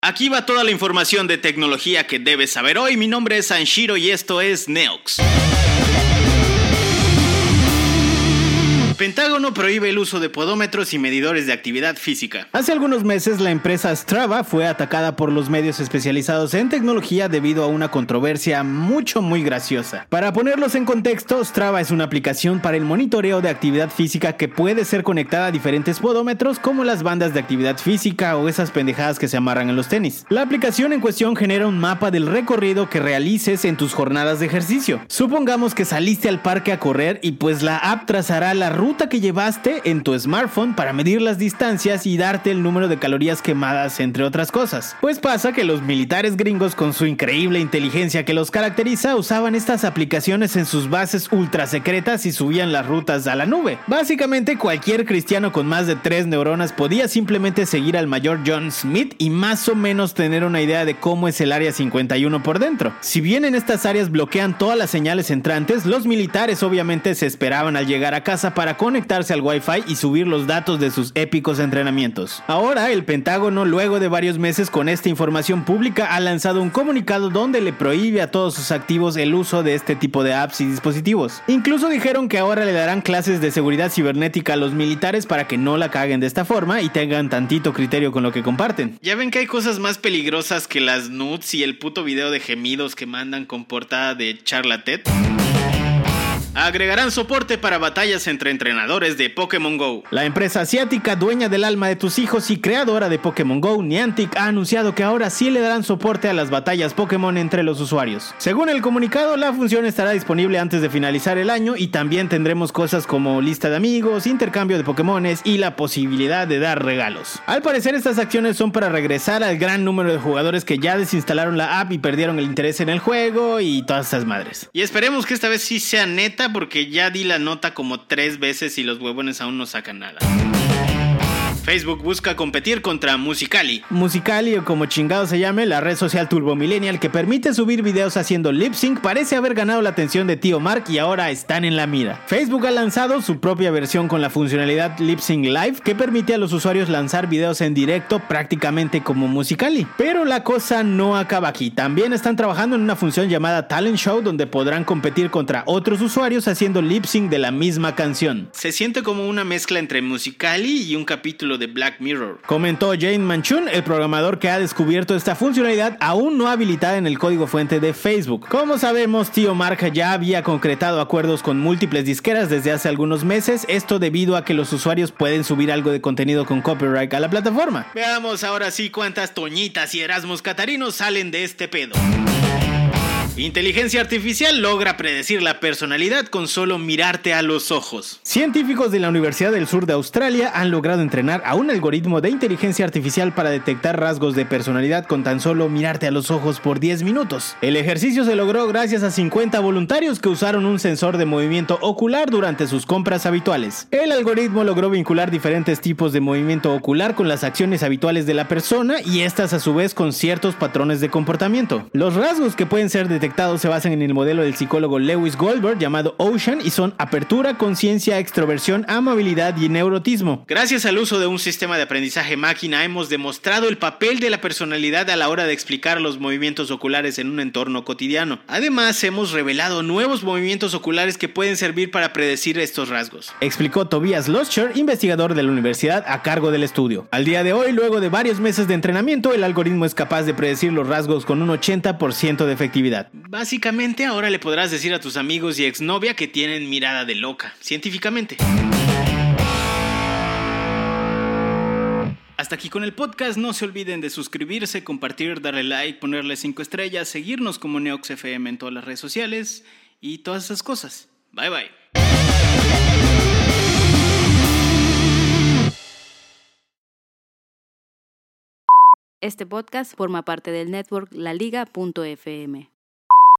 Aquí va toda la información de tecnología que debes saber hoy. Mi nombre es Sanshiro y esto es Neox. Pentágono prohíbe el uso de podómetros y medidores de actividad física. Hace algunos meses la empresa Strava fue atacada por los medios especializados en tecnología debido a una controversia muy graciosa. Para ponerlos en contexto, Strava es una aplicación para el monitoreo de actividad física que puede ser conectada a diferentes podómetros como las bandas de actividad física o esas pendejadas que se amarran en los tenis. La aplicación en cuestión genera un mapa del recorrido que realices en tus jornadas de ejercicio. Supongamos que saliste al parque a correr y pues la app trazará la ruta que llevaste en tu smartphone para medir las distancias y darte el número de calorías quemadas, entre otras cosas. Pues pasa que los militares gringos, con su increíble inteligencia que los caracteriza, usaban estas aplicaciones en sus bases ultra secretas y subían las rutas a la nube. Básicamente cualquier cristiano con más de 3 neuronas podía simplemente seguir al mayor John Smith y más o menos tener una idea de cómo es el área 51 por dentro. Si bien en estas áreas bloquean todas las señales entrantes, los militares obviamente se esperaban al llegar a casa para conectarse al Wi-Fi y subir los datos de sus épicos entrenamientos. Ahora, el Pentágono, luego de varios meses con esta información pública, ha lanzado un comunicado donde le prohíbe a todos sus activos el uso de este tipo de apps y dispositivos. Incluso dijeron que ahora le darán clases de seguridad cibernética a los militares para que no la caguen de esta forma y tengan tantito criterio con lo que comparten. Ya ven que hay cosas más peligrosas que las nudes y el puto video de gemidos que mandan con portada de Charlatet. Agregarán soporte para batallas entre entrenadores de Pokémon GO. La empresa asiática dueña del alma de tus hijos y creadora de Pokémon GO, Niantic, ha anunciado que ahora sí le darán soporte a las batallas Pokémon entre los usuarios. Según el comunicado, la función estará disponible antes de finalizar el año y también tendremos cosas como lista de amigos, intercambio de Pokémones y la posibilidad de dar regalos. Al parecer, estas acciones son para regresar al gran número de jugadores que ya desinstalaron la app y perdieron el interés en el juego y todas esas madres. Y esperemos que esta vez sí sea neta, porque ya di la nota como 3 veces y los huevones aún no sacan nada. Facebook busca competir contra Musical.ly. Musical.ly, o como chingado se llame, la red social turbo millennial que permite subir videos haciendo lip sync, parece haber ganado la atención de Tío Mark y ahora están en la mira. Facebook ha lanzado su propia versión con la funcionalidad Lip Sync Live que permite a los usuarios lanzar videos en directo prácticamente como Musical.ly. Pero la cosa no acaba aquí. También están trabajando en una función llamada Talent Show donde podrán competir contra otros usuarios haciendo lip sync de la misma canción. Se siente como una mezcla entre Musical.ly y un capítulo de Black Mirror, comentó Jane Manchun, el programador que ha descubierto esta funcionalidad aún no habilitada en el código fuente de Facebook. Como sabemos, Tío Mark ya había concretado acuerdos con múltiples disqueras desde hace algunos meses, esto debido a que los usuarios pueden subir algo de contenido con copyright a la plataforma. Veamos ahora sí cuántas Toñitas y Erasmos Catarinos salen de este pedo. Inteligencia artificial logra predecir la personalidad con solo mirarte a los ojos. Científicos de la Universidad del Sur de Australia han logrado entrenar a un algoritmo de inteligencia artificial para detectar rasgos de personalidad con tan solo mirarte a los ojos por 10 minutos. El ejercicio se logró gracias a 50 voluntarios que usaron un sensor de movimiento ocular durante sus compras habituales. El algoritmo logró vincular diferentes tipos de movimiento ocular con las acciones habituales de la persona y estas a su vez con ciertos patrones de comportamiento. Los rasgos que pueden ser detectados se basan en el modelo del psicólogo Lewis Goldberg llamado Ocean y son apertura, conciencia, extroversión, amabilidad y neurotismo. Gracias al uso de un sistema de aprendizaje máquina hemos demostrado el papel de la personalidad a la hora de explicar los movimientos oculares en un entorno cotidiano. Además, hemos revelado nuevos movimientos oculares que pueden servir para predecir estos rasgos, explicó Tobias Loscher, investigador de la universidad a cargo del estudio. Al día de hoy, luego de varios meses de entrenamiento, el algoritmo es capaz de predecir los rasgos con un 80% de efectividad. Básicamente, ahora le podrás decir a tus amigos y exnovia que tienen mirada de loca, científicamente. Hasta aquí con el podcast. No se olviden de suscribirse, compartir, darle like, ponerle 5 estrellas, seguirnos como Neox FM en todas las redes sociales y todas esas cosas. Bye bye. Este podcast forma parte del network laliga.fm.